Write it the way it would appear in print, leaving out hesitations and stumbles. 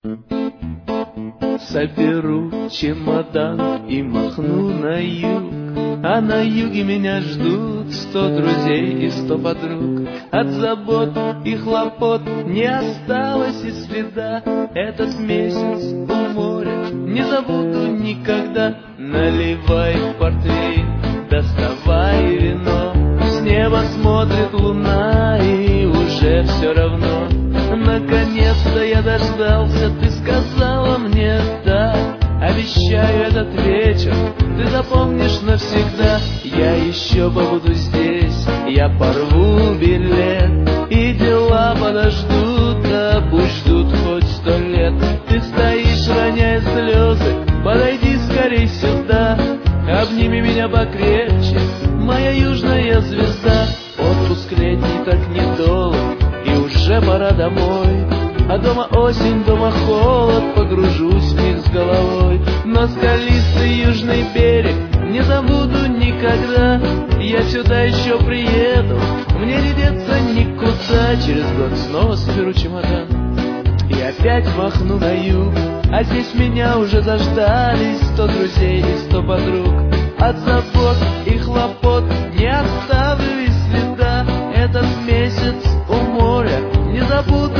Соберу чемодан и махну на юг, а на юге меня ждут 100 друзей и 100 подруг. От забот и хлопот не осталось и следа. Этот месяц у моря не забуду никогда. Наливай портвейн, доставай вино. С неба смотрит луна, и уже все равно. Наконец-то я дождался, ты сказала мне да. Обещаю этот вечер, ты запомнишь навсегда. Я еще побуду здесь, я порву билет, и дела подождут, а пусть ждут хоть 100 лет. Ты стоишь, роняя слезы, подойди скорей сюда. Обними меня покрепче, моя южная звезда. Отпуск летний так недолг, и уже пора домой. А дома осень, дома холод, погружусь в них с головой. Но скалистый южный берег не забуду никогда. Я сюда еще приеду, мне не деться никуда. Через год снова соберу чемодан и опять махну на юг. А здесь меня уже заждались 100 друзей и 100 подруг. От забот и хлопот не оставлю и следа. Этот месяц у моря не забуду